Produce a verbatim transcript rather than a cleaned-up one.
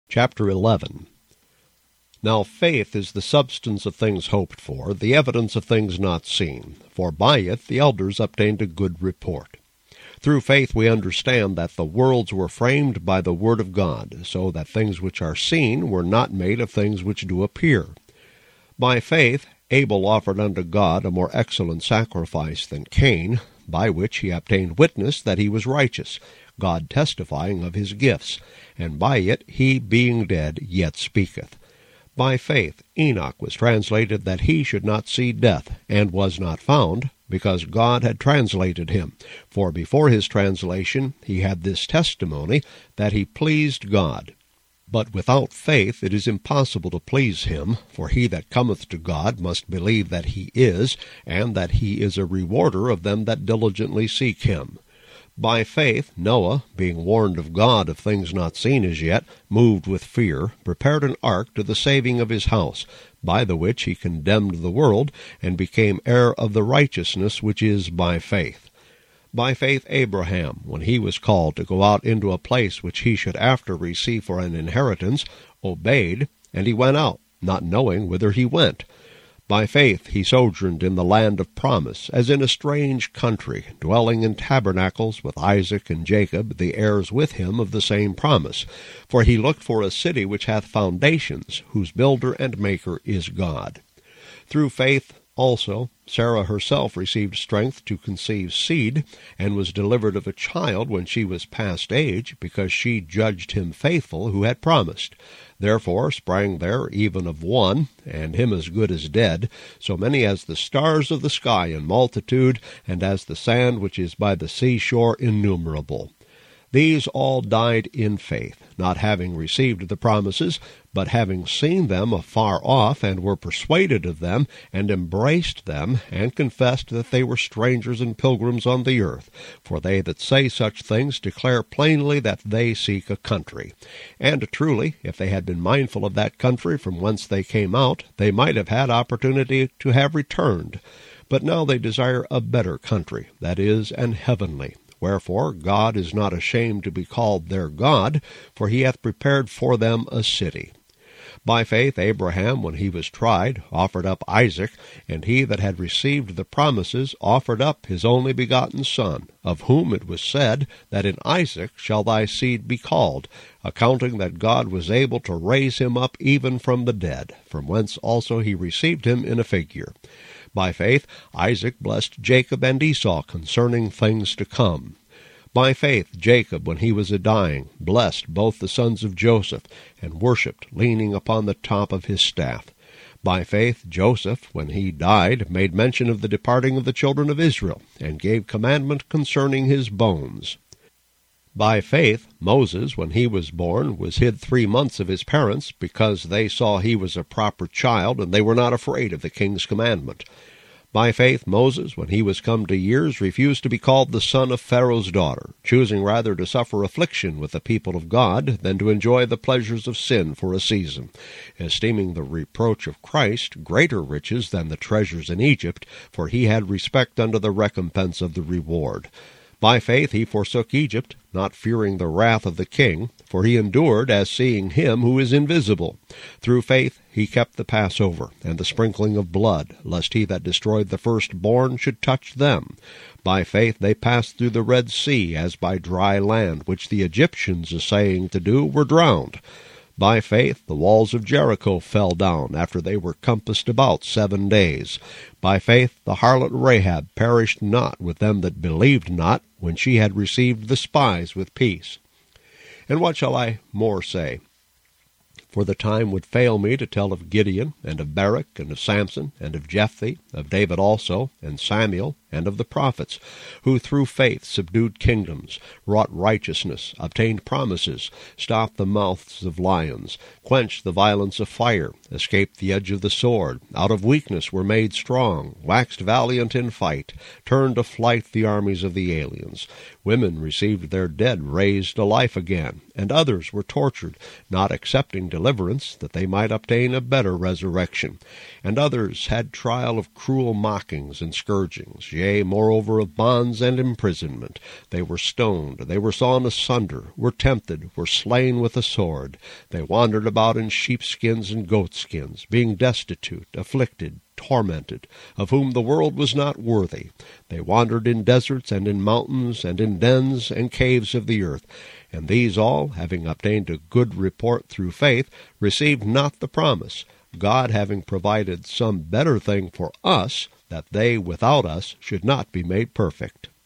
Chapter eleven. Now faith is the substance of things hoped for, the evidence of things not seen. For by it the elders obtained a good report. Through faith we understand that the worlds were framed by the word of God, so that things which are seen were not made of things which do appear. By faith Abel offered unto God a more excellent sacrifice than Cain, by which he obtained witness that he was righteous, God testifying of his gifts, and by it he, being dead, yet speaketh. By faith Enoch was translated that he should not see death, and was not found, because God had translated him. For before his translation he had this testimony, that he pleased God. But without faith it is impossible to please him, for he that cometh to God must believe that he is, and that he is a rewarder of them that diligently seek him. By faith Noah, being warned of God of things not seen as yet, moved with fear, prepared an ark to the saving of his house, by the which he condemned the world, and became heir of the righteousness which is by faith. By faith Abraham, when he was called to go out into a place which he should after receive for an inheritance, obeyed, and he went out, not knowing whither he went. By faith he sojourned in the land of promise, as in a strange country, dwelling in tabernacles with Isaac and Jacob, the heirs with him of the same promise. For he looked for a city which hath foundations, whose builder and maker is God. Through faith also Sarah herself received strength to conceive seed, and was delivered of a child when she was past age, because she judged him faithful who had promised. Therefore sprang there even of one, and him as good as dead, so many as the stars of the sky in multitude, and as the sand which is by the seashore innumerable. These all died in faith, not having received the promises, but having seen them afar off, and were persuaded of them, and embraced them, and confessed that they were strangers and pilgrims on the earth. For they that say such things declare plainly that they seek a country. And truly, if they had been mindful of that country from whence they came out, they might have had opportunity to have returned. But now they desire a better country, that is, an heavenly. Wherefore God is not ashamed to be called their God, for he hath prepared for them a city. By faith Abraham, when he was tried, offered up Isaac, and he that had received the promises offered up his only begotten son, of whom it was said, that in Isaac shall thy seed be called, accounting that God was able to raise him up even from the dead, from whence also he received him in a figure. By faith Isaac blessed Jacob and Esau concerning things to come. By faith Jacob, when he was a-dying, blessed both the sons of Joseph, and worshipped, leaning upon the top of his staff. By faith Joseph, when he died, made mention of the departing of the children of Israel, and gave commandment concerning his bones. By faith Moses, when he was born, was hid three months of his parents, because they saw he was a proper child, and they were not afraid of the king's commandment. By faith Moses, when he was come to years, refused to be called the son of Pharaoh's daughter, choosing rather to suffer affliction with the people of God than to enjoy the pleasures of sin for a season, esteeming the reproach of Christ greater riches than the treasures in Egypt, for he had respect unto the recompense of the reward. By faith he forsook Egypt, not fearing the wrath of the king, for he endured as seeing him who is invisible. Through faith he kept the Passover, and the sprinkling of blood, lest he that destroyed the firstborn should touch them. By faith they passed through the Red Sea, as by dry land, which the Egyptians essaying to do were drowned. By faith the walls of Jericho fell down, after they were compassed about seven days. By faith the harlot Rahab perished not with them that believed not, when she had received the spies with peace. And what shall I more say? For the time would fail me to tell of Gideon, and of Barak, and of Samson, and of Jephthah, of David also, and Samuel, and of the prophets, who through faith subdued kingdoms, wrought righteousness, obtained promises, stopped the mouths of lions, quenched the violence of fire, escaped the edge of the sword, out of weakness were made strong, waxed valiant in fight, turned to flight the armies of the aliens. Women received their dead raised to life again, and others were tortured, not accepting deliverance, that they might obtain a better resurrection. And others had trial of cruel mockings and scourgings. yea, moreover of bonds and imprisonment. They were stoned, they were sawn asunder, were tempted, were slain with the sword. They wandered about in sheepskins and goatskins, being destitute, afflicted, tormented, of whom the world was not worthy. They wandered in deserts and in mountains and in dens and caves of the earth. And these all, having obtained a good report through faith, received not the promise, God having provided some better thing for us, that they without us should not be made perfect.